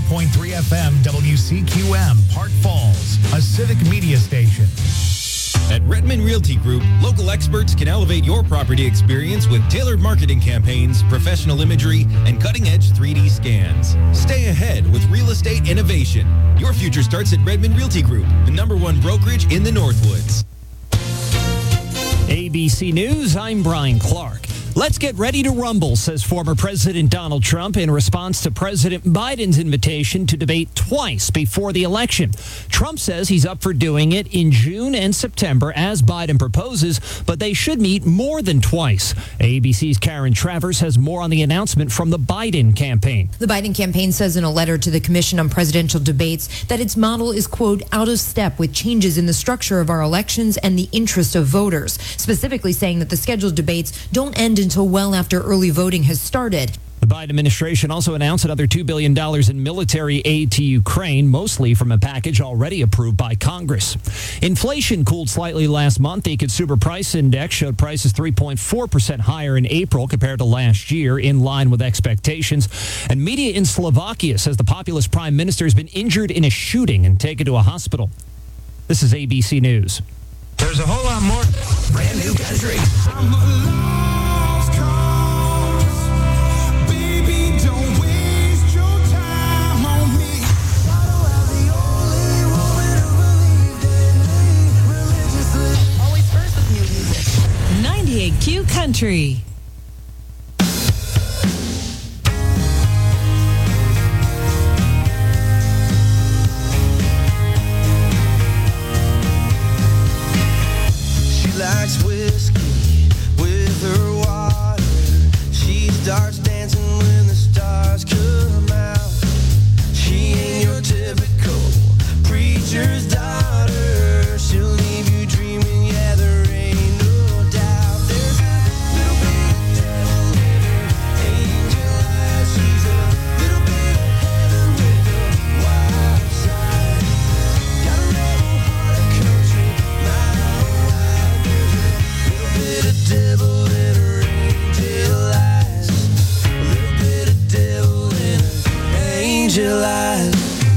98.3 FM WCQM, Park Falls, a civic media station. At Redmond Realty Group, local experts can elevate your property experience with tailored marketing campaigns, professional imagery, and cutting-edge 3D scans. Stay ahead with real estate innovation. Your future starts at Redmond Realty Group, the #1 brokerage in the Northwoods. ABC News, I'm Brian Clark. Let's get ready to rumble, says former President Donald Trump in response to President Biden's invitation to debate twice before the election. Trump says he's up for doing it in June and September as Biden proposes, but they should meet more than twice. ABC's Karen Travers has more on the announcement from the Biden campaign. The Biden campaign says in a letter to the Commission on Presidential Debates that its model is, quote, out of step with changes in the structure of our elections and the interest of voters, specifically saying that the scheduled debates don't end until well after early voting has started. The Biden administration also announced another $2 billion in military aid to Ukraine, mostly from a package already approved by Congress. Inflation cooled slightly last month. The Consumer Price Index showed prices 3.4% higher in April compared to last year, in line with expectations. And media in Slovakia says the populist prime minister has been injured in a shooting and taken to a hospital. This is ABC News. There's a whole lot more brand new country. Q Country. She likes whiskey with her water. She starts dancing when the stars come out. She ain't your typical preacher's daughter. She'll leave you dreaming, yeah, there ain't no doubt. There's a little bit of devil in her angel eyes. She's a little bit of heaven with a wild side. Got a rebel heart of country, mile wide. There's a little bit of devil in her angel eyes. A little bit of devil in her angel eyes.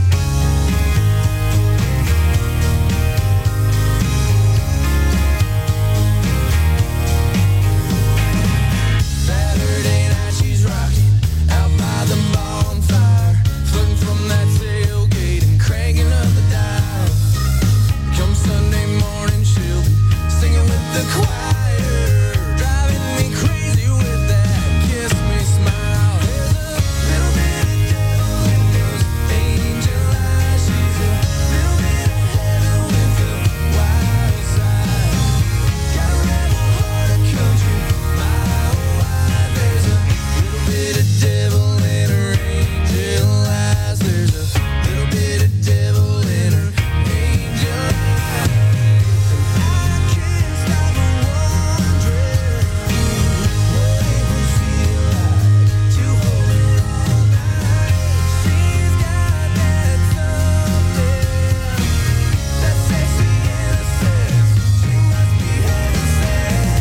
Saturday night she's rocking out by the bonfire, flirting from that tailgate and cranking up the dial. Come Sunday morning she'll be singing with the choir, driving me crazy with that kiss me smile. There's a little bit of devil in those angel eyes. She's a little bit of heaven with the wild side. Got a rebel heart of country, mile wide. There's a little bit of devil in her angel eyes. There's a little bit of devil in her angel eyes. I can't stop wondering what it would feel like to hold her all night. She's got that something, that sexy innocence. She must be heaven sent.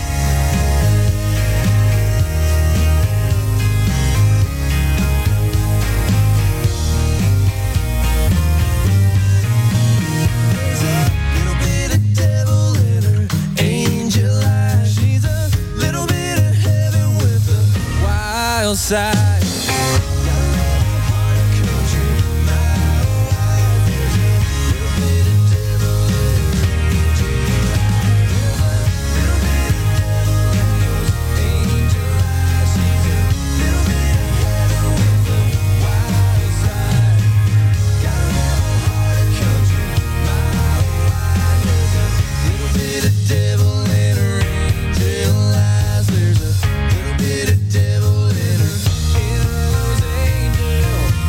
There's a little bit of devil in her angel eyes. She's a little bit of heaven with a wild side. Got a rebel heart of country, mile wide. There's a little bit of devil in her angel eyes. There's a little bit of devil in those angel eyes. She's a little bit of heaven with a wild side. Got a rebel heart of country, mile wide. There's a little bit of devil in her angel eyes. There's a little bit of devil in her, in those angel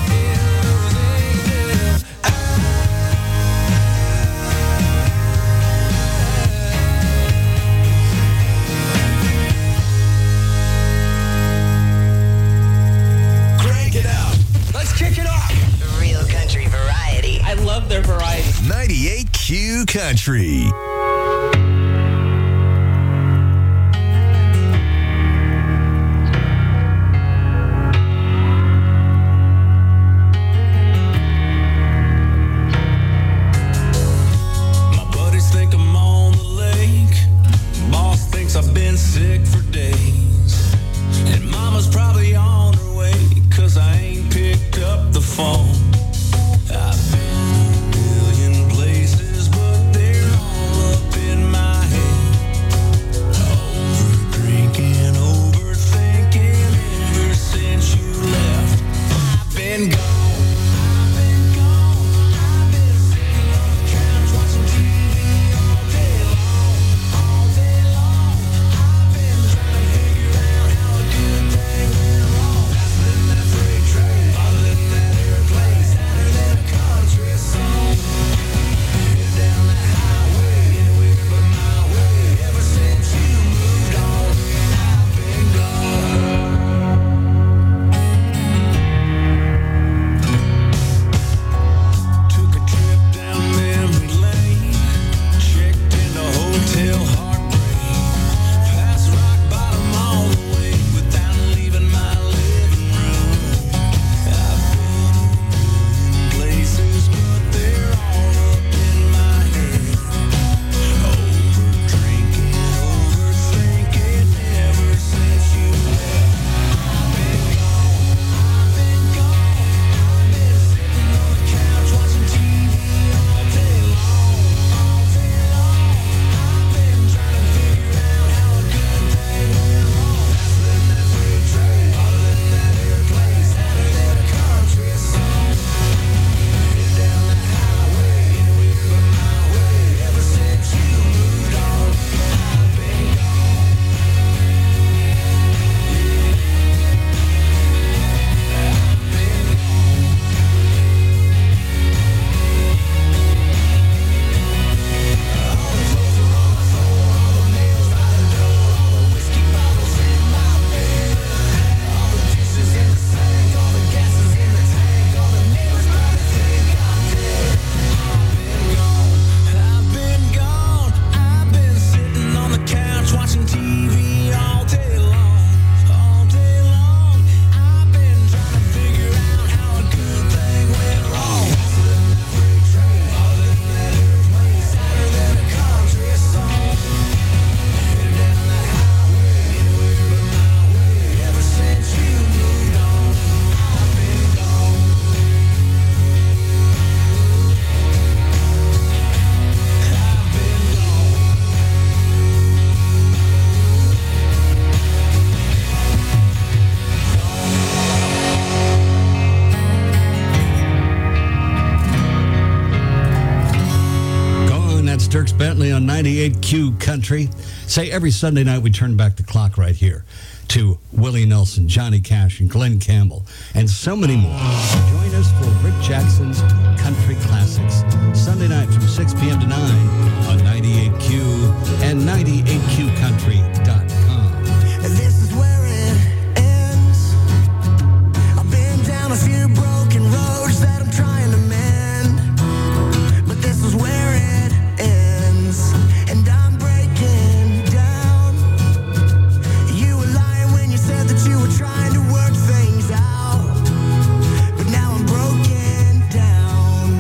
eyes. Crank it up. Let's kick it off. Real country variety. I love their variety. 98Q Country. Dierks Bentley on 98Q Country. Say every Sunday night we turn back the clock right here to Willie Nelson, Johnny Cash, and Glenn Campbell, and so many more. Join us for Rick Jackson's Country Classics, Sunday night from 6 p.m. to 9 on 98Q and 98QCountry.com. This is where it ends. I've been down a few broken roads that I'm trying to mend, but this is where it ends, and I'm breaking down. You were lying when you said that you were trying to work things out, but now I'm broken down.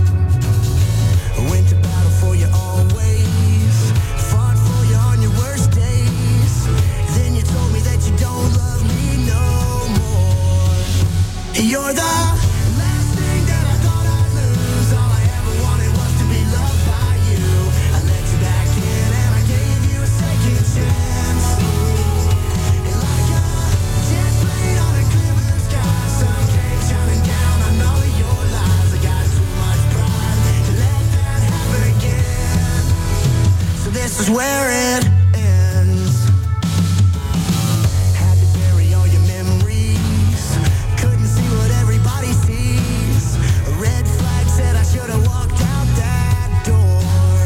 I went to battle for you always, fought for you on your worst days. Then you told me that you don't love me no more. You're the last thing that I thought I'd lose. All I ever wanted was to be loved by you. I let you back in and I gave you a second chance. And like a jet plane on a clear blue sky, sun came shining down on all of your lies. I got too much pride to let that happen again. So this is where it ends. Had to bury all your memories. Couldn't see what everybody sees. A red flag said I should have walked out that door.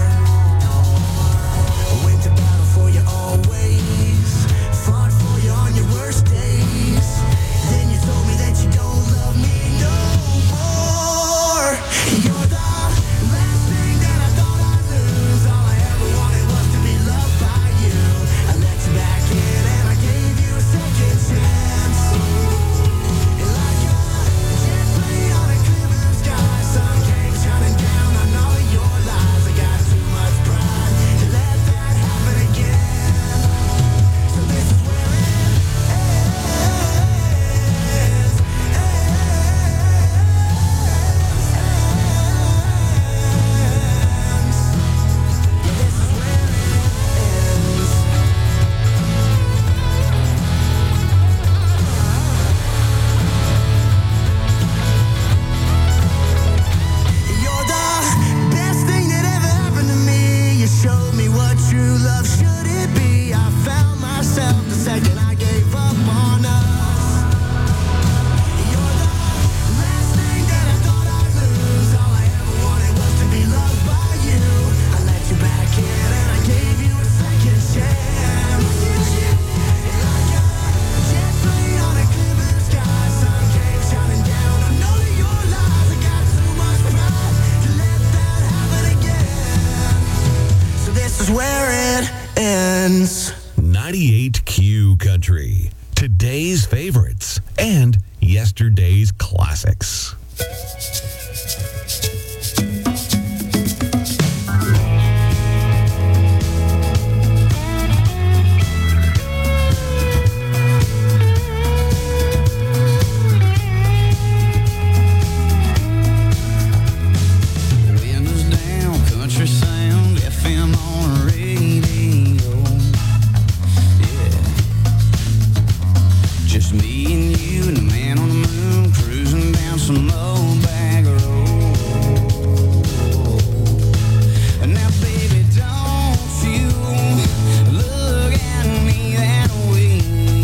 I went to battle for you always, fought for you on your worst days. Then you told me that you don't love me no more. You're the last thing that I thought I'd lose. All I ever wanted was to be loved by you. I let you back in and I gave you a second chance. And like a jet plane on a clear blue sky, sun came shining down on all of your lies. I got too much pride to let that happen again. So this is where it ends. This is where it ends. You're the best thing that ever happened to me. You showed me what true love should it be. I found myself the second I gave up on us. You're the last thing that I thought I'd lose. All I ever wanted was to be loved by you. I let you back in and I gave you a second chance. Like a jet plane on a clear blue sky, sun came shining down on all of your lies. I got too much pride to let that happen again. So this is where it ends. 98Q Country. Today's favorites and yesterday's classics. Windows down, country sound, FM on the radio. Yeah. Just me and you and the man on the moon cruising down some old bag road. And now, baby, don't you look at me that way.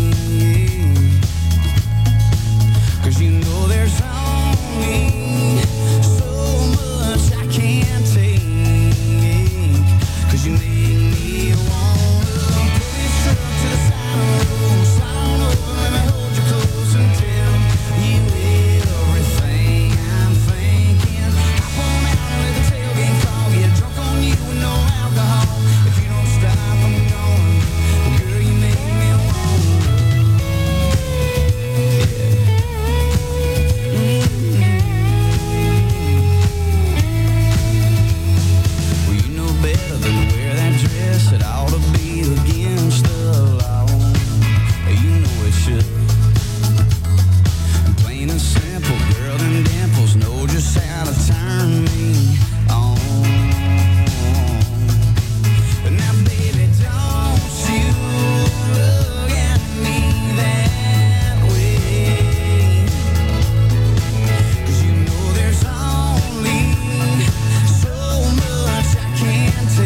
'Cause you know there's only so much I can't take. 'Cause you make me wanna put this truck to the side of the road, slide on over, let me hold you close and tell you everything I'm thinking. Hop on out and let the tailgate fall, get drunk on you with no alcohol. If you don't stop, I'm going. Well, girl, you make me wanna. Well, you know better than to wear that dress. It ought to be against the law. You know it should. Plain and simple, girl, them dimples know just how to turn me on. But now, baby, don't you look at me that way. 'Cause you know there's only so much I can't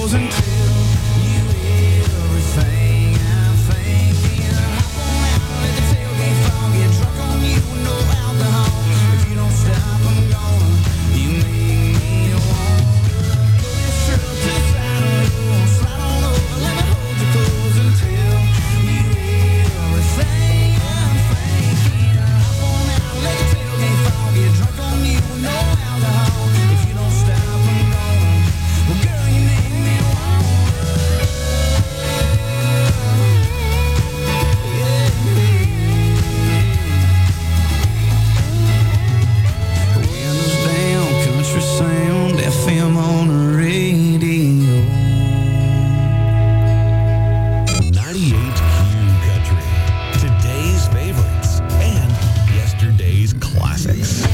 clothes until you hear everything I'm thinking. Hop on out, let the tailgate fall, get drunk on you with no alcohol. If you don't stop, I'm gonna. You make me want. Pull your shirt up to the side of the room, slide on over, let me hold your clothes until you hear everything I'm thinking. Hop on out, let the tailgate fall, get drunk on you with no alcohol. If you don't stop, I'm gonna. Well, girl, you make me want. Windows down, country sound, FM on the radio. 98Q Country. Today's favorites and yesterday's classics.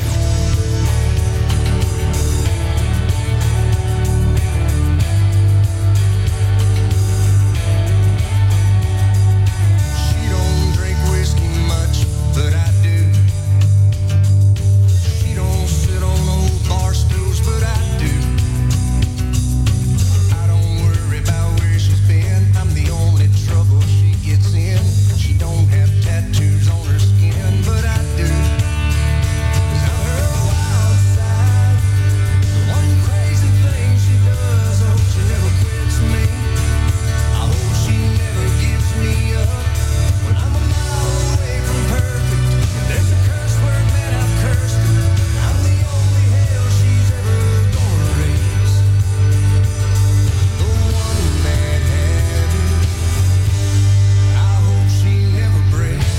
She don't drink whiskey much, but I do. She don't sit on old bar stools, but I do. I don't worry about where she's been. I'm the only trouble she gets in. She don't have tattoos on her skin, but I do. 'Cause I'm her wild side. The one crazy thing she does, I hope she never quits me. I hope she never gives me up. When I'm a mile away from perfect, if there's a curse word, man, I've cursed it. I'm the only hell she's ever gonna raise. The one bad habit, I hope she never breaks.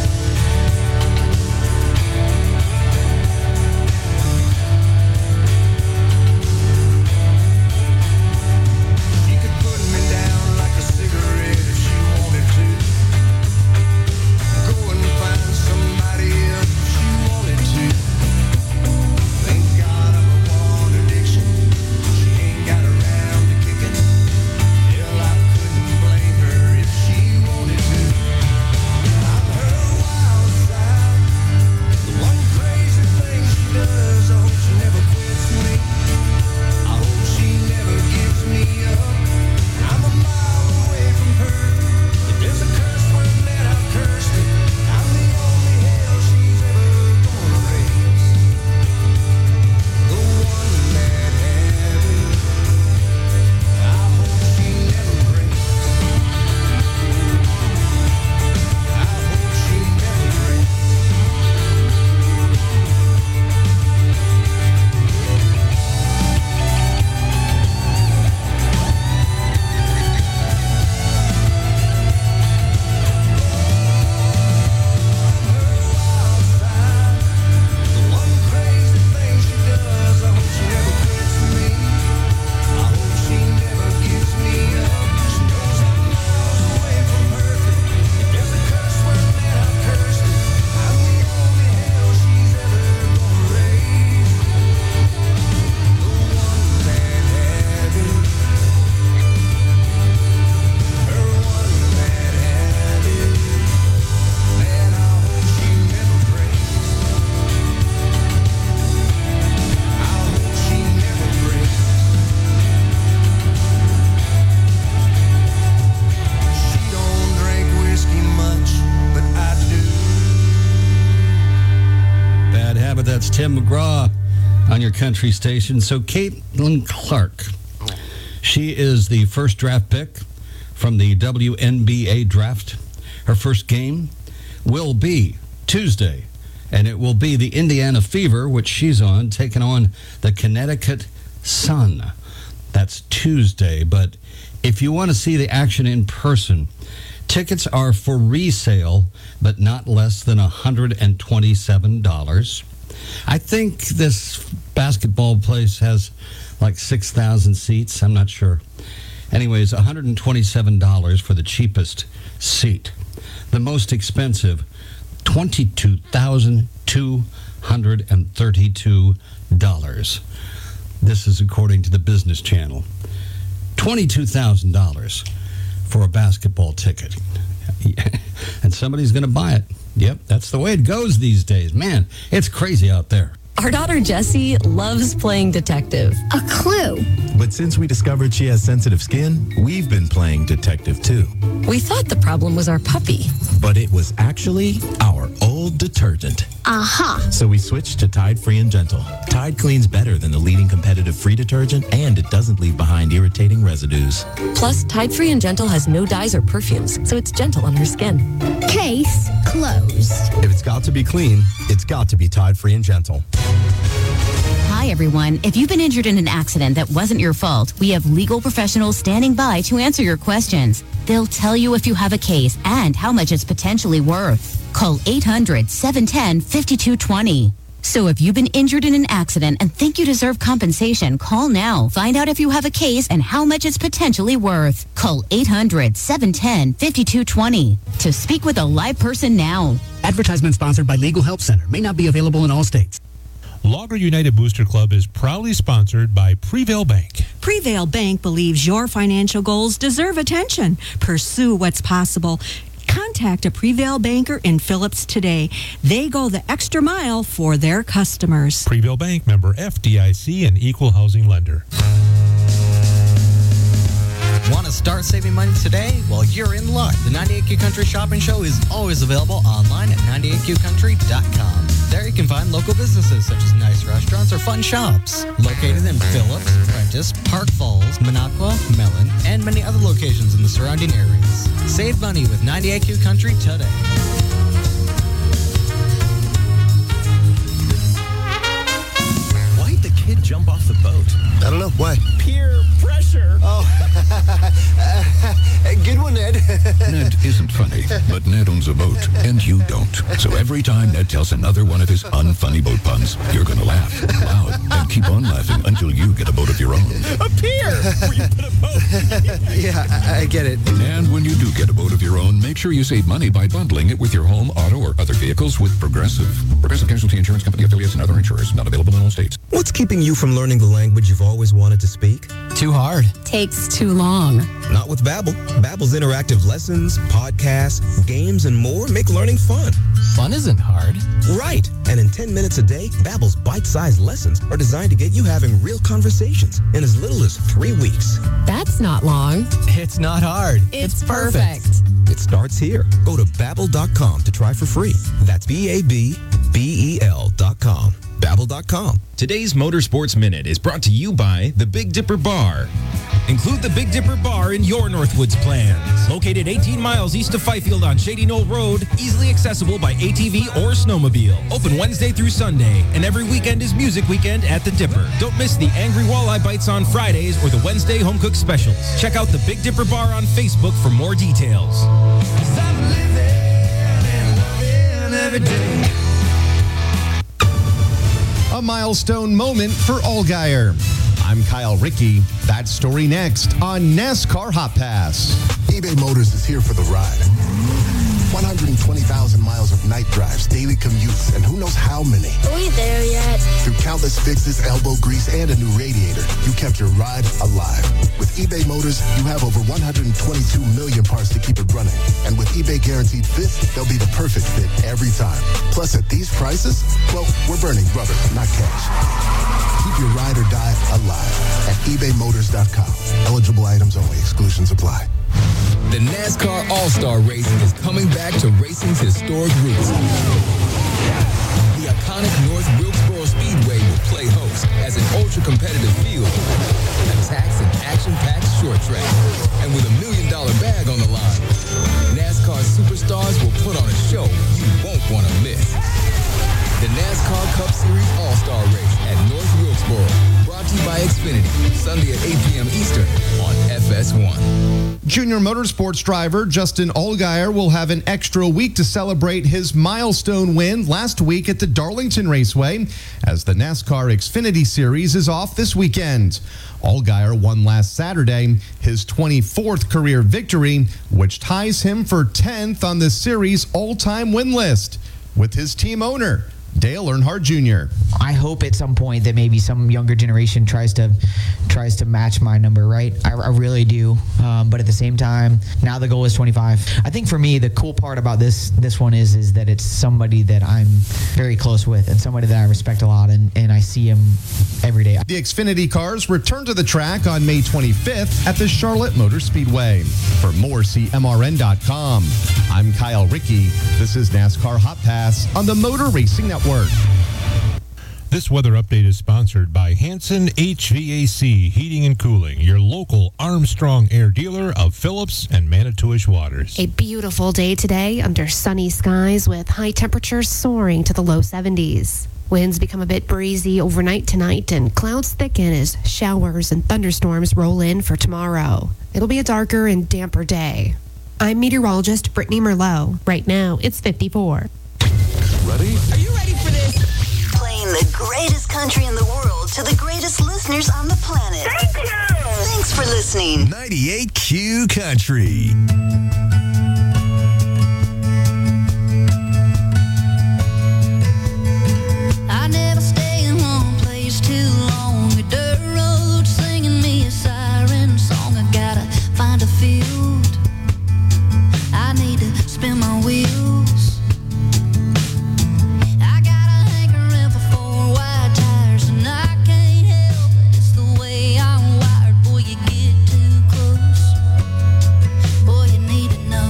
She could put me down like a cigarette if she wanted to. Go and find somebody else if she wanted to. Thank God I'm a one addiction. She ain't got around to kick it. Hell, I couldn't blame her if she wanted to. I'm her wild side. The one crazy thing she does, I hope she never quits me. I hope she never gives me up. I'm a mile away from her. If there's a curse word, man, I've cursed it. I'm the only hell she's ever gonna raise. The one bad habit, I hope she never breaks. I hope she never breaks. The one crazy thing she does, I hope she never quits me. I hope she never gives me up. She knows I'm miles away from perfect. If there's a curse word, man, I've cursed it. I'm the only hell she's ever gonna raise. The one bad habit, her one bad habit, man, I hope she never breaks. I hope she never breaks. She don't drink whiskey much, but I do. Bad Habit, that's Tim McGraw on your country station. So Caitlin Clark, she is the first draft pick from the WNBA draft. Her first game will be Tuesday, and it will be the Indiana Fever, which she's on, taking on the Connecticut Sun. That's Tuesday, but if you want to see the action in person, tickets are for resale, but not less than $127. I think this basketball place has like 6,000 seats. I'm not sure. Anyways, $127 for the cheapest seat. The most expensive, $22,232. This is according to the Business Channel. $22,000 for a basketball ticket. And somebody's going to buy it. Yep, that's the way it goes these days. Man, it's crazy out there. Our daughter Jessie loves playing detective. A clue. But since we discovered she has sensitive skin, we've been playing detective too. We thought the problem was our puppy. But it was actually our old detergent. Aha. So we switched to Tide Free and Gentle. Tide cleans better than the leading competitive free detergent, and it doesn't leave behind irritating residues. Plus, Tide Free and Gentle has no dyes or perfumes, so it's gentle on her skin. Case closed. If it's got to be clean, it's got to be Tide Free and Gentle. Hi, everyone. If you've been injured in an accident that wasn't your fault, we have legal professionals standing by to answer your questions. They'll tell you if you have a case and how much it's potentially worth. Call 800-710-5220. So if you've been injured in an accident and think you deserve compensation, call now. Find out if you have a case and how much it's potentially worth. Call 800-710-5220 to speak with a live person now. Advertisement sponsored by Legal Help Center. May not be available in all states. Logger United Booster Club is proudly sponsored by Prevail Bank. Prevail Bank believes your financial goals deserve attention. Pursue what's possible. Contact a Prevail banker in Phillips today. They go the extra mile for their customers. Prevail Bank, member FDIC, and equal housing lender. Want to start saving money today? Well, you're in luck. The 98Q Country Shopping Show is always available online at 98QCountry.com. There you can find local businesses such as nice restaurants or fun shops located in Phillips, Prentice, Park Falls, Minocqua, Mellon, and many other locations in the surrounding areas. Save money with 98Q Country today. Why'd the kid jump off the boat? I don't know. Why? Peer pressure. Oh, good one, Ned. Ned isn't funny, but Ned owns a boat, and you don't. So every time Ned tells another one of his unfunny boat puns, you're going to laugh loud and keep on laughing until you get a boat of your own. A pier where you put a boat. Yeah, I get it. And when you do get a boat of your own, make sure you save money by bundling it with your home, auto, or other vehicles with Progressive. Progressive Casualty Insurance Company affiliates and other insurers. Not available in all states. What's keeping you from learning the language you've always wanted to speak? Too hard. Takes too long. Not with Babbel. Babbel's interactive lessons, podcasts, games, and more make learning fun. Fun isn't hard. Right. And in 10 minutes a day, Babbel's bite-sized lessons are designed to get you having real conversations in as little as 3 weeks. That's not long. It's not hard. It's perfect. It starts here. Go to Babbel.com to try for free. That's Babbel.com. Babbel.com. Today's Motorsports Minute is brought to you by the Big Dipper Bar. Include the Big Dipper Bar in your Northwoods plans. Located 18 miles east of Fifield on Shady Knoll Road, easily accessible by ATV or snowmobile. Open Wednesday through Sunday, and every weekend is Music Weekend at the Dipper. Don't miss the Angry Walleye Bites on Fridays or the Wednesday Home Cook Specials. Check out the Big Dipper Bar on Facebook for more details. A milestone moment for Allgaier. I'm Kyle Rickey. That story next on NASCAR Hot Pass. eBay Motors is here for the ride. 120,000 miles of night drives, daily commutes, and who knows how many. Are we there yet? Through countless fixes, elbow grease, and a new radiator, you kept your ride alive. With eBay Motors, you have over 122 million parts to keep it running. And with eBay Guaranteed Fit, they'll be the perfect fit every time. Plus, at these prices, well, we're burning rubber, not cash. Keep your ride or die alive at ebaymotors.com. Eligible items only. Exclusions apply. The NASCAR All-Star Racing is coming back to racing's historic roots. The iconic North Wilkesboro Speedway will play host as an ultra-competitive field, a taxed and action-packed short track, and with $1 million bag on the line. NASCAR superstars will put on a show you won't want to miss. The NASCAR Cup Series All-Star Race at North Wilkesboro. Brought to you by Xfinity. Sunday at 8 p.m. Eastern on FS1. Junior motorsports driver Justin Allgaier will have an extra week to celebrate his milestone win last week at the Darlington Raceway, as the NASCAR Xfinity Series is off this weekend. Allgaier won last Saturday, his 24th career victory, which ties him for 10th on the series all-time win list, with his team owner, Dale Earnhardt Jr. I hope at some point that maybe some younger generation tries to match my number, right? I really do. But at the same time, now the goal is 25. I think for me, the cool part about this one is that it's somebody that I'm very close with and somebody that I respect a lot, and I see him every day. The Xfinity cars return to the track on May 25th at the Charlotte Motor Speedway. For more, see MRN.com. I'm Kyle Rickey. This is NASCAR Hot Pass on the Motor Racing Network. This weather update is sponsored by Hanson HVAC Heating and Cooling, your local Armstrong Air dealer of Phillips and Manitowish Waters. A beautiful day today under sunny skies with high temperatures soaring to the low 70s. Winds become a bit breezy overnight tonight and clouds thicken as showers and thunderstorms roll in for tomorrow. It'll be a darker and damper day. I'm meteorologist Brittany Merlot. Right now, it's 54. Ready? Are you ready for this? Playing the greatest country in the world to the greatest listeners on the planet. Thank you. Thanks for listening. 98Q Country. I never stay in one place too long. A dirt road singing me a siren song. I gotta find a field. I need to spin my wheels. I got a hankering for 4 wide tires, and I can't help it. It's the way I'm wired. Boy, you get too close. Boy, you need to know.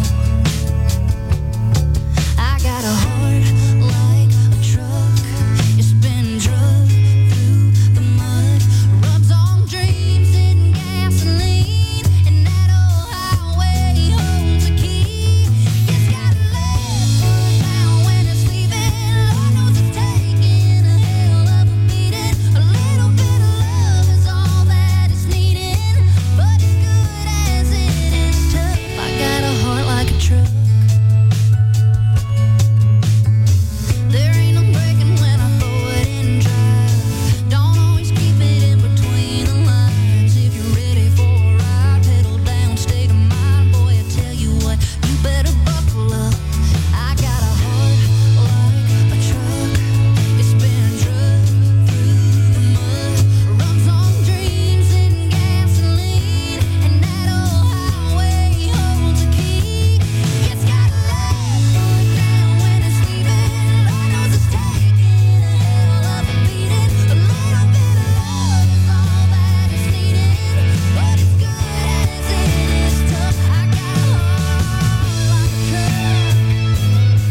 I got a heart like a truck. It's been drugged through the mud. Runs on dreams and gasoline, and that old highway holds a key. It's got a left foot down when it's leaving. Lord knows it's taking a hell of a beating. A little bit of love is all that it's needing, but as good as it is tough, I got a heart like a truck. There ain't no breaking when I throw it in drive. Don't always keep it in between the lines. If you're ready for a ride, pedal down, state of mind. Boy, I tell you what, you better buckle up. I got a heart like a truck. It's been drugged through the mud. Runs on dreams and gasoline, and that old highway holds a key. It's got a left foot down when it's leaving. Lord knows it's taking a hell of a beating. A little bit of love is all that is needed, but as good as it is tough, I got a heart like a truck.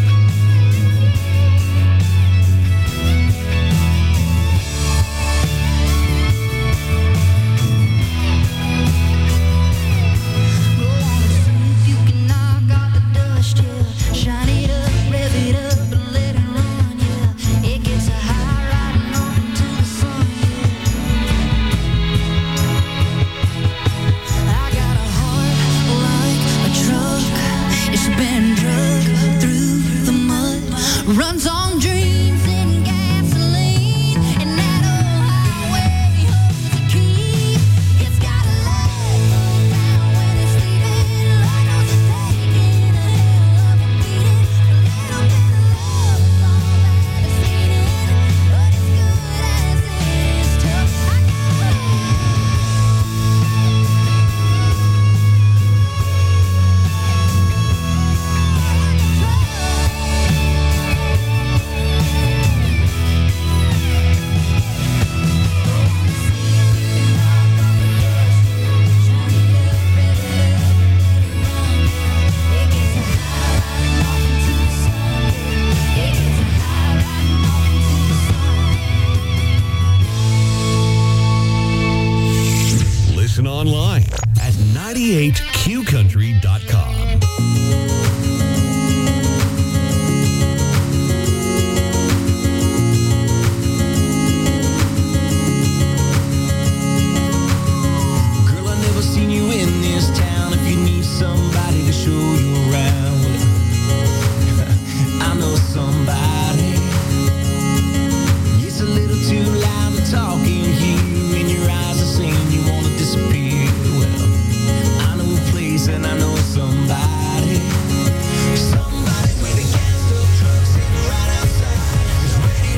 If you can knock off the dust, yeah. Shine it up, rev it up, and let it run, yeah. It gets a high riding up into the sun, yeah. I got a heart like a truck. It's been drugged through the mud. Runs on dreams and gasoline, and that old highway holds a key. It's got a left foot down when it's leaving. Lord knows it's taking a hell of a beating. A little bit of love is all that is needed, but as good as it is tough, I got a Listen online at 98QCountry.com. Girl, I never seen you in this town. If you need somebody to show you around, I know somebody. It's a little too loud to talk in here, and your eyes are saying you wanna disappear. Well, I know a place and I know somebody. Somebody with a gas truck sitting right outside, just ready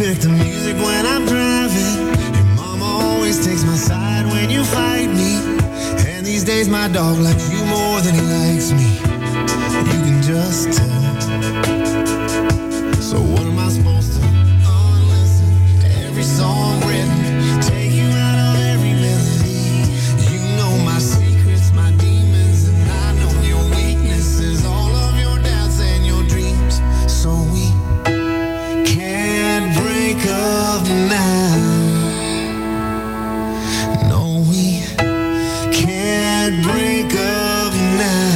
pick the music when I'm driving. Your mama always takes my side when you fight me. And these days my dog likes you more than he likes me. You can just tell. So what am I supposed to unlisten to every song written? Take you out of every melody. You know my secrets, my demons, and I know your weaknesses. All of your doubts and your dreams. So we can't break up now. No, we can't break up now.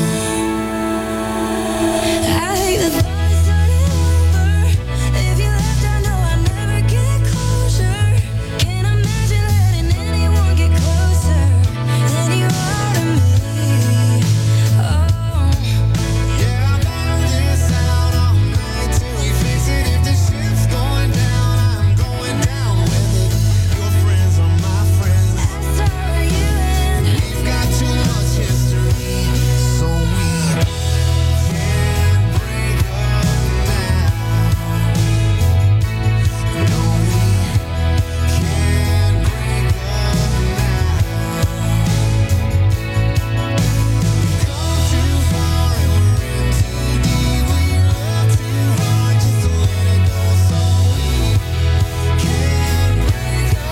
I hate the thought of starting over. If you left, I know I'd never get closure. Can't imagine letting anyone get closer than you are to me. Oh. Yeah, I bottled this out all night till we fix it. If the ship's going down, I'm going down with it. Your friends are my friends. So are you, and We've got too much history, so we can't break up now. No, we can't break up now. We've come too far and we're in too deep. We love too hard just to let it go, so we can't break up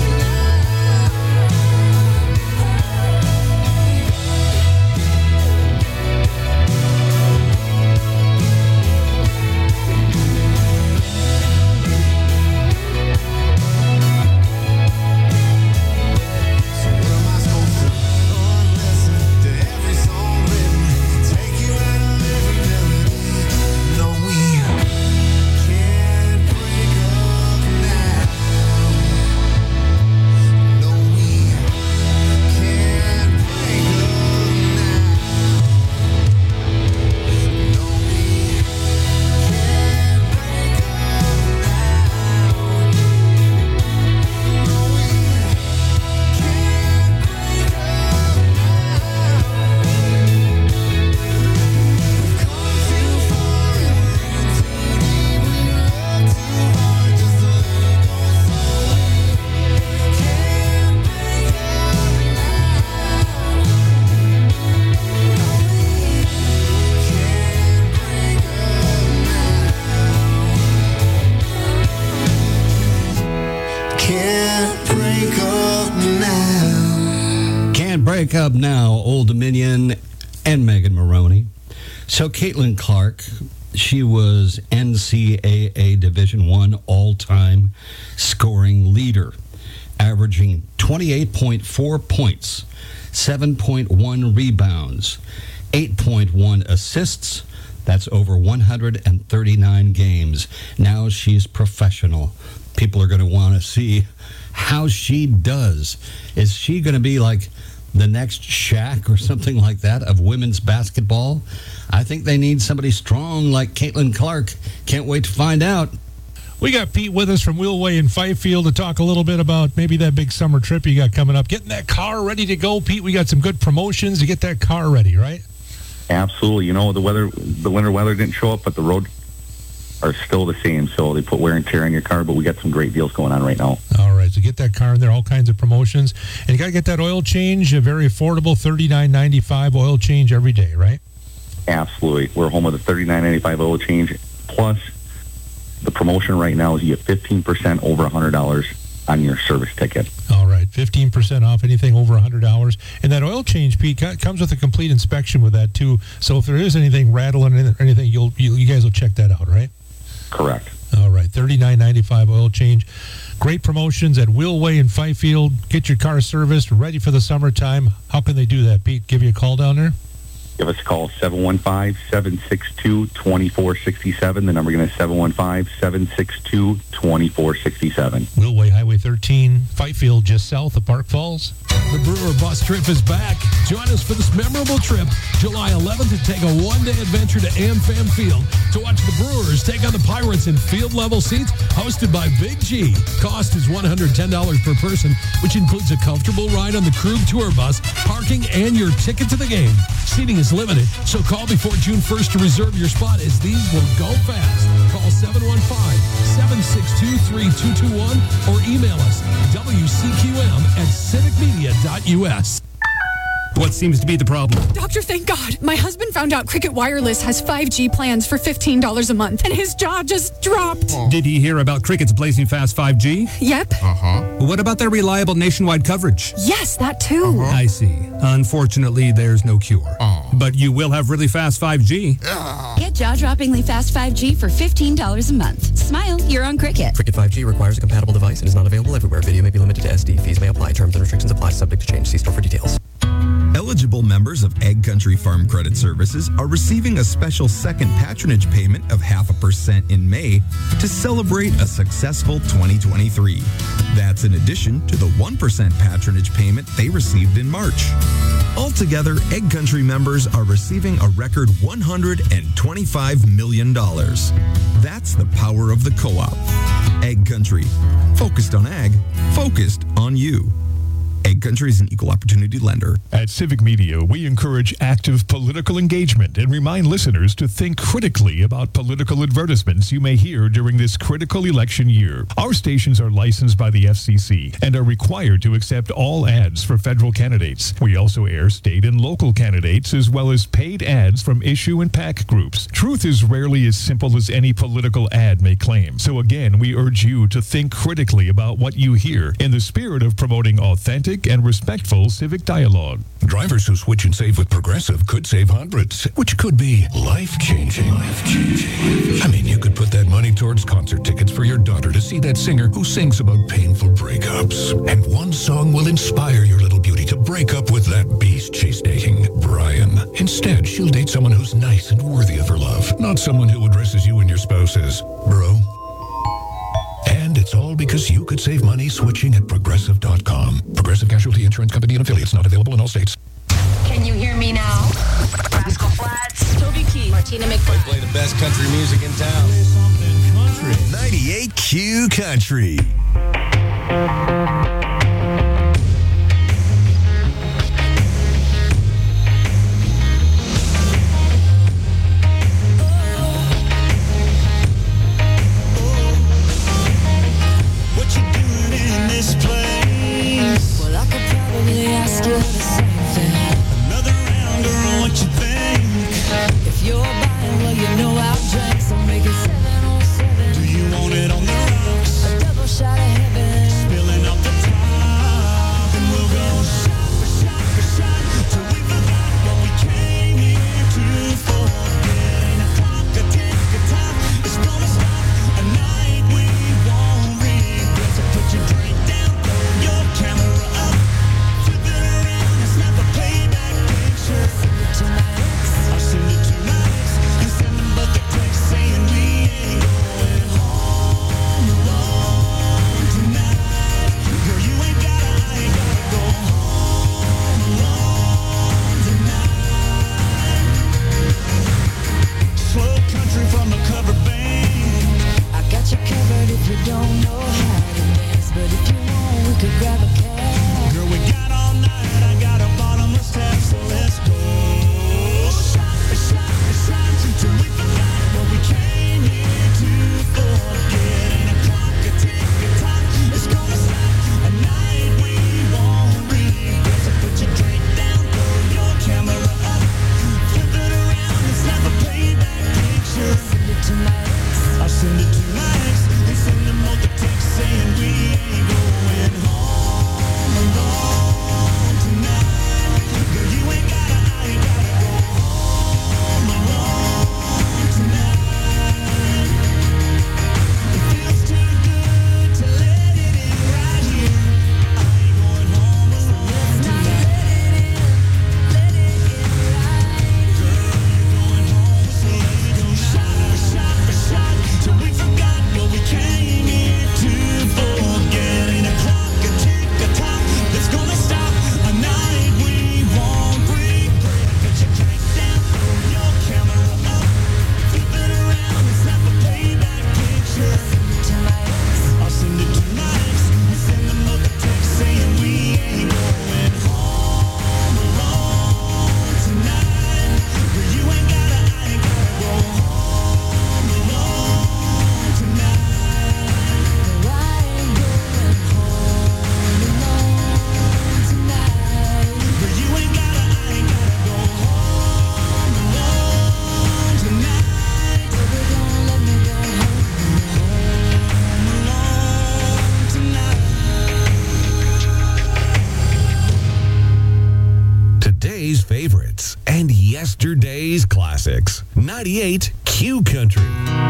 So what am I supposed to unlisten to every song written? Take you out of every melody. No, we can't break up now. No, we can't break up now. No, we can't break up now. No, we can't break up now. Can't break up now, Old Dominion and Megan Maroney. So Caitlin Clark, she was NCAA Division I all-time scoring leader, averaging 28.4 points, 7.1 rebounds, 8.1 assists. That's over 139 games. Now she's professional. People are going to want to see how she does. Is she going to be like the next Shaq or something like that of women's basketball? I think they need somebody strong like Caitlin Clark. Can't wait to find out. We got Pete with us from Wheelway in Fifield to talk a little bit about maybe that big summer trip you got coming up. Getting that car ready to go, Pete. We got some good promotions to get that car ready, right? Absolutely. You know, the winter weather didn't show up, but the roads are still the same. So they put wear and tear on your car, but we got some great deals going on right now. All right. So get that car in there, all kinds of promotions. And you got to get that oil change, a very affordable $39.95 oil change every day, right? Absolutely. We're home with a $39.95 oil change. Plus, the promotion right now is you get 15% over $100 on your service ticket. All right. 15% off anything over $100. And that oil change, Pete, comes with a complete inspection with that, too. So if there is anything rattling or anything, you guys will check that out, right? Correct. All right. $39.95 oil change. Great promotions at Wheelway in Fifield. Get your car serviced, ready for the summertime. How can they do that, Pete? Give you a call down there? Give us a call, 715-762-2467. The number again is 715-762-2467. Wheelway Highway 13, Fifield, just south of Park Falls. The Brewer Bus Trip is back. Join us for this memorable trip, July 11th, to take a one-day adventure to AmFam Field to watch the Brewers take on the Pirates in field-level seats, hosted by Big G. Cost is $110 per person, which includes a comfortable ride on the Krug Tour Bus, parking, and your ticket to the game. Seating is limited, so call before June 1st to reserve your spot, as these will go fast. Call 715-762-3221 or email us wcqm@civicmedia.us. What seems to be the problem? Doctor, thank God. My husband found out Cricket Wireless has 5G plans for $15 a month, and his jaw just dropped. Did he hear about Cricket's blazing fast 5G? Yep. What about their reliable nationwide coverage? Yes, that too. I see. Unfortunately, there's no cure. But you will have really fast 5G. Get jaw-droppingly fast 5G for $15 a month. Smile, you're on Cricket. Cricket 5G requires a compatible device and is not available everywhere. Video may be limited to SD. Fees may apply. Terms and restrictions apply. Subject to change. See store for details. Eligible members of Ag Country Farm Credit Services are receiving a special second patronage payment of 0.5% in May to celebrate a successful 2023. That's in addition to the 1% patronage payment they received in March. Altogether, Ag Country members are receiving a record $125 million. That's the power of the co-op. Ag Country. Focused on ag, focused on you. Ag Country is an equal opportunity lender. At Civic Media, we encourage active political engagement and remind listeners to think critically about political advertisements you may hear during this critical election year. Our stations are licensed by the FCC and are required to accept all ads for federal candidates. We also air state and local candidates as well as paid ads from issue and PAC groups. Truth is rarely as simple as any political ad may claim. So again, we urge you to think critically about what you hear in the spirit of promoting authentic and respectful civic dialogue. Drivers who switch and save with Progressive could save hundreds, which could be life-changing. I mean, you could put that money towards concert tickets for your daughter to see that singer who sings about painful breakups. And one song will inspire your little beauty to break up with that beast she's dating, Brian. Instead, she'll date someone who's nice and worthy of her love, not someone who addresses you and your spouse as bro. And it's all because you could save money switching at Progressive.com. Progressive Casualty Insurance Company and affiliates, not available in all states. Can you hear me now? Rascal Flatts, Toby Keith, Martina McFly. Play the best country music in town. 98Q Country. Well, I could probably ask you the same thing. Another round or what you think? If you're buying, well, you know I'll drink. So make it 707. Do you want it on the rocks? A double shot of heaven. Spilling off the top. And we'll go shot for shot for shot. Till we forgot what we came here to forget. Ain't a clock, a tick, a tock. It's gonna stop. A night we won't regret. So put your drink down. Your camera up, flip it around and snap a playback picture. Send it to my ex. I'll send it to my ex. And send them both a text saying we ain't going home alone tonight. Girl, you ain't gotta, I ain't gotta go home alone tonight. Slow country from the cover band. I got you covered if you don't know how to dance, but if you we could grab a cab. Girl, we got all night. I got a bottomless tap, so let's go. Shot for shot for shot, till we forgot what we came here to forget. Ain't a clock, a tick, a tock. It's gonna stop. A night we won't regret. So put your drink down, throw your camera up, flip it around and snap a playback picture. Send it to my ex. I'll send it to my ex and send them all the text saying we ain't going home alone tonight. Girl, you ain't gotta, I ain't gotta go home alone tonight. It feels too good to let it in right here. I ain't going home alone tonight. Let it in right. Girl, you're going home, so let's go shot for shot for shot till we forgot what we came here to forget. Yesterday's classics. 98 Q Country.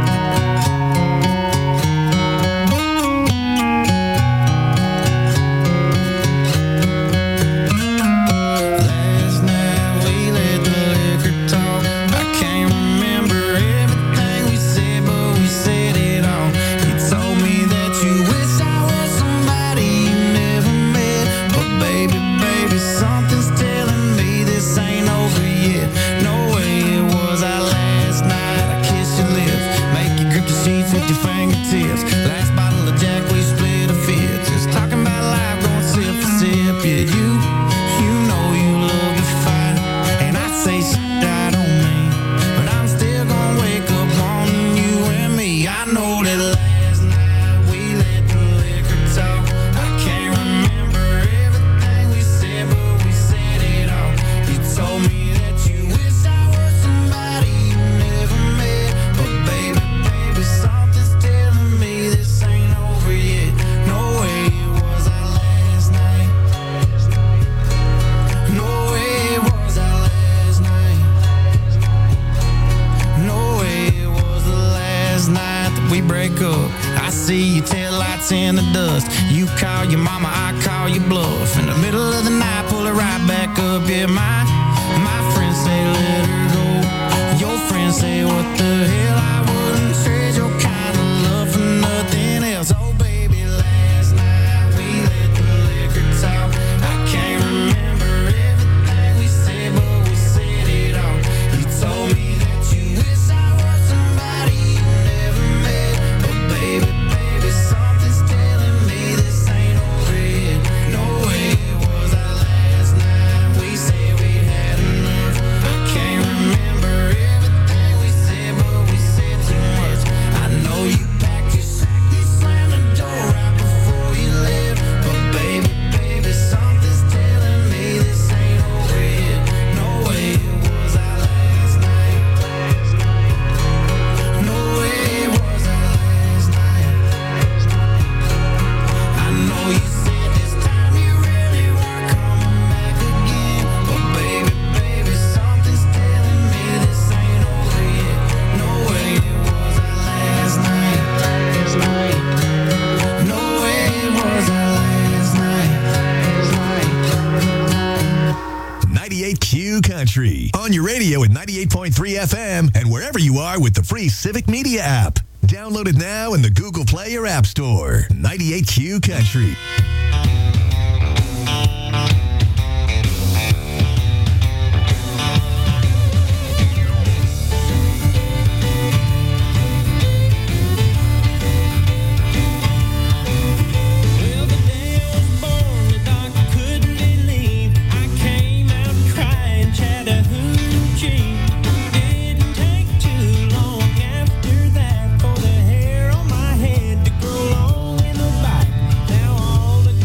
Last night we let the liquor talk. I can't remember everything we said, but we said it all. You told me that you wish I was somebody you never met. But baby, something's telling me this ain't over yet. No way it was our last night. I kissed your lips, make you grip the sheets with your fingertips. Last bottle of Jack, we split a fifth. Just talking about life, going sip for sip. Yeah, you know you love to fight, and I say shit I don't mean, but I'm still gonna wake up wanting you and me. I know that last night we let the liquor talk. I can't remember everything we said, but we said it all. You told me that you wish I was somebody you never met. But baby, something's telling me this ain't over yet. No way it was our last night. No way it was our last night. No way it was the last night that we break up. I see your taillights in the dust. You call your mama, I call your bluff. In the middle of the night, pull it right back up. Yeah, my friends say let her go. Your friends say what the hell, I wouldn't trade your kind of love for nothing else. Oh baby, last night we let the liquor talk. I can't remember everything we said, but we said it all. You told me that you wish I was somebody you never met. But baby, something's telling me this ain't over yet. No way it was our last night. We said we had enough. I can't remember everything we said, but we said too much. I know you packed your sack, you slammed the door right before you left. But baby, something's telling me this ain't over yet. No way it was our last night. No way it was our last night. I know you said this time you really weren't coming back again. But baby, something's telling me this ain't over yet. No way it was our last night. No way it was our last night. 98 Q Country. On your radio at 98.3 FM and wherever you are with the free Civic Media app. Download it now in the Google Play or App Store. 98 Q Country. Well, the day I was born, the doctor couldn't believe I came out crying Chattahoochee. Didn't take too long after that for the hair on my head to grow long in the back. Now all the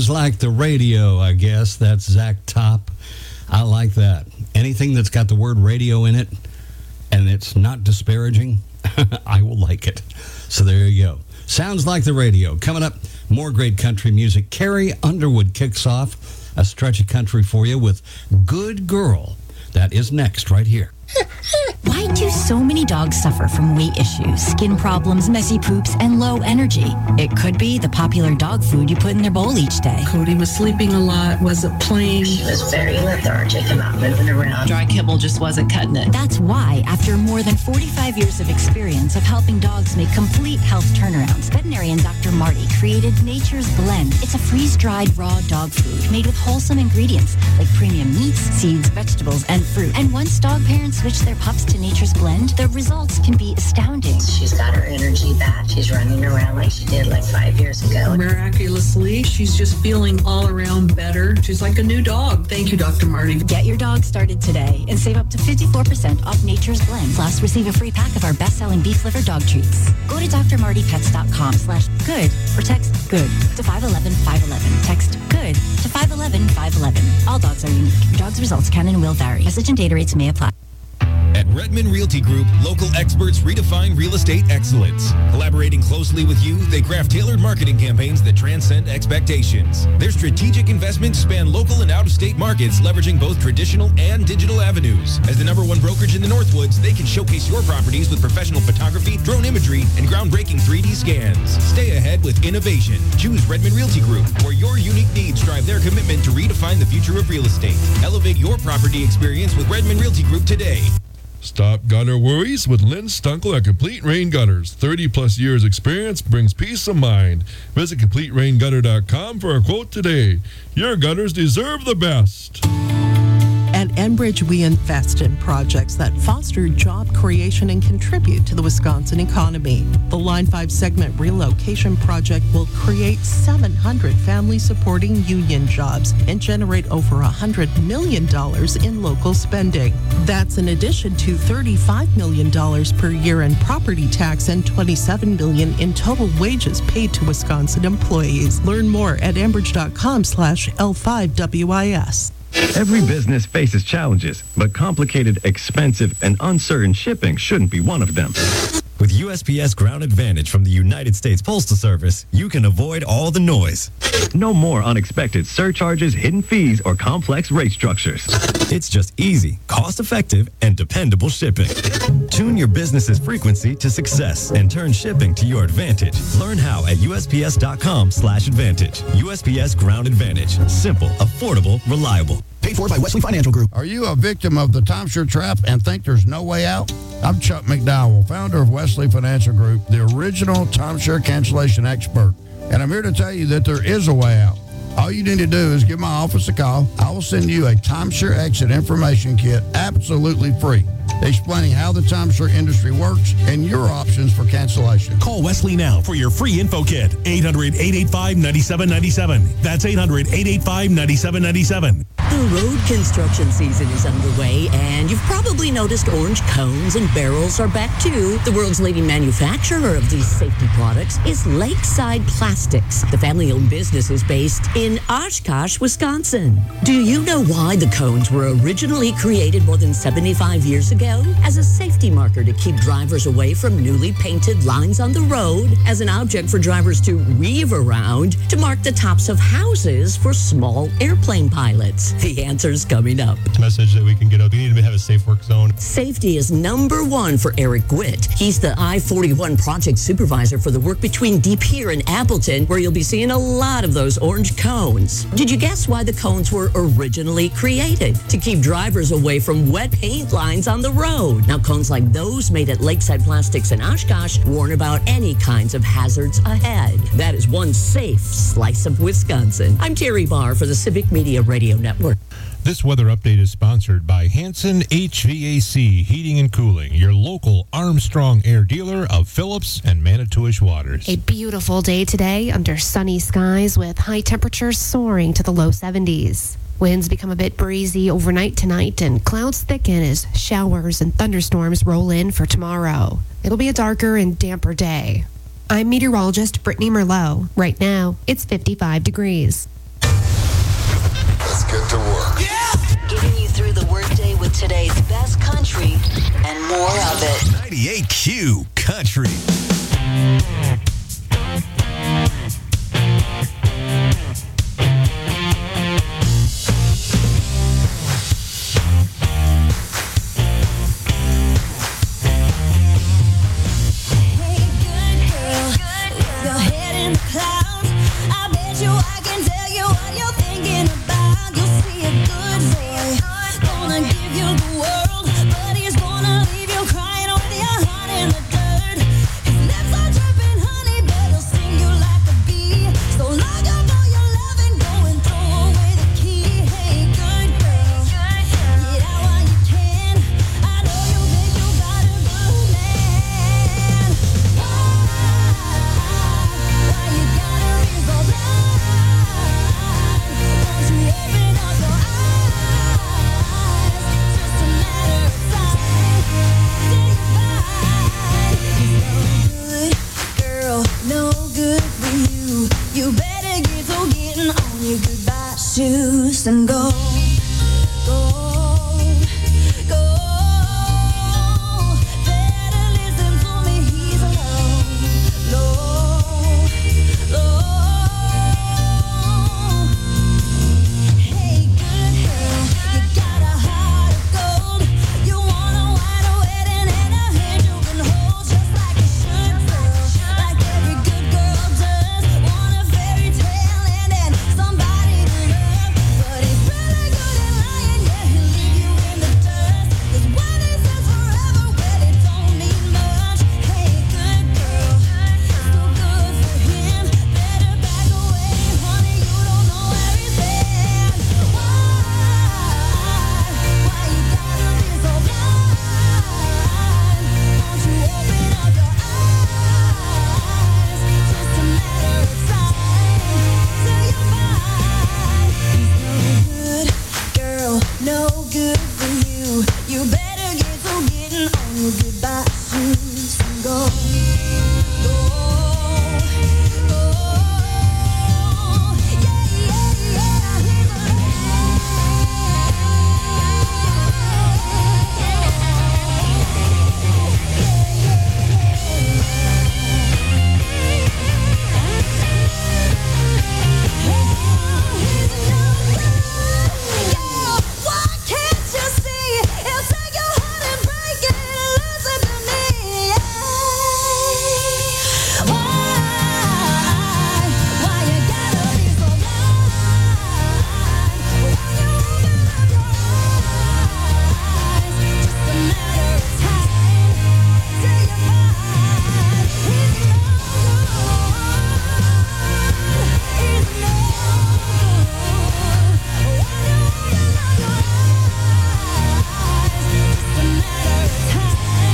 Sounds like the radio, I guess. That's Zach Top. I like that. Anything that's got the word radio in it and it's not disparaging, I will like it. So there you go. Sounds like the radio. Coming up, more great country music. Carrie Underwood kicks off a stretch of country for you with Good Girl. That is next right here. Why do so many dogs suffer from weight issues, skin problems, messy poops, and low energy? It could be the popular dog food you put in their bowl each day. Cody was sleeping a lot, wasn't playing. She was very lethargic and not moving around. Dry kibble just wasn't cutting it. That's why, after more than 45 years of experience of helping dogs make complete health turnarounds, veterinarian Dr. Marty created Nature's Blend. It's a freeze-dried raw dog food made with wholesome ingredients like premium meats, seeds, vegetables, and fruit. And once dog parents switch their pups to Nature's Blend, the results can be astounding. She's got her energy back. She's running around like she did like 5 years ago. Miraculously, she's just feeling all around better. She's like a new dog. Thank you, Dr. Marty. Get your dog started today and save up to 54% off Nature's Blend. Plus, receive a free pack of our best-selling beef liver dog treats. Go to drmartypets.com/good or text GOOD to 511-511. Text GOOD to 511-511. All dogs are unique. Your dog's results can and will vary. Message and data rates may apply. At Redmond Realty Group, local experts redefine real estate excellence. Collaborating closely with you, they craft tailored marketing campaigns that transcend expectations. Their strategic investments span local and out-of-state markets, leveraging both traditional and digital avenues. As the #1 brokerage in the Northwoods, they can showcase your properties with professional photography, drone imagery, and groundbreaking 3D scans. Stay ahead with innovation. Choose Redmond Realty Group, where your unique needs drive their commitment to redefine the future of real estate. Elevate your property experience with Redmond Realty Group today. Stop gutter worries with Lynn Stunkel at Complete Rain Gutters. 30-plus years experience brings peace of mind. Visit CompleteRainGutter.com for a quote today. Your gutters deserve the best. At Enbridge, we invest in projects that foster job creation and contribute to the Wisconsin economy. The Line 5 segment relocation project will create 700 family-supporting union jobs and generate over $100 million in local spending. That's in addition to $35 million per year in property tax and $27 million in total wages paid to Wisconsin employees. Learn more at Enbridge.com/L5WIS. Every business faces challenges, but complicated, expensive, and uncertain shipping shouldn't be one of them. With USPS Ground Advantage from the United States Postal Service, you can avoid all the noise. No more unexpected surcharges, hidden fees, or complex rate structures. It's just easy, cost-effective, and dependable shipping. Tune your business's frequency to success and turn shipping to your advantage. Learn how at USPS.com/advantage. USPS Ground Advantage. Simple, affordable, reliable. Paid for by Wesley Financial Group. Are you a victim of the timeshare trap and think there's no way out? I'm Chuck McDowell, founder of Wesley Financial Group, the original timeshare cancellation expert. And I'm here to tell you that there is a way out. All you need to do is give my office a call. I will send you a timeshare exit information kit absolutely free, explaining how the timeshare industry works and your options for cancellation. Call Wesley now for your free info kit. 800-885-9797. That's 800-885-9797. The road construction season is underway, and you've probably noticed orange cones and barrels are back too. The world's leading manufacturer of these safety products is Lakeside Plastics. The family-owned business is based in Oshkosh, Wisconsin. Do you know why the cones were originally created more than 75 years ago? As a safety marker to keep drivers away from newly painted lines on the road, as an object for drivers to weave around, to mark the tops of houses for small airplane pilots. The answer's coming up. Message that we can get up. We need to have a safe work zone. Safety is #1 for Eric Gwitt. He's the I-41 project supervisor for the work between De Pere and Appleton, where you'll be seeing a lot of those orange cones. Did you guess why the cones were originally created? To keep drivers away from wet paint lines on the road. Now, cones like those made at Lakeside Plastics in Oshkosh warn about any kinds of hazards ahead. That is one safe slice of Wisconsin. I'm Terry Barr for the Civic Media Radio Network. This weather update is sponsored by Hanson HVAC Heating and Cooling, your local Armstrong Air dealer of Phillips and Manitowish Waters. A beautiful day today under sunny skies with high temperatures soaring to the low 70s. Winds become a bit breezy overnight tonight and clouds thicken as showers and thunderstorms roll in for tomorrow. It'll be a darker and damper day. I'm meteorologist Brittany Merlot. Right now, it's 55 degrees. Let's get to work. Getting you through the workday with today's best country and more of it. 98Q Country. And go.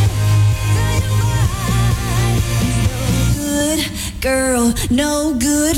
Girl, no good.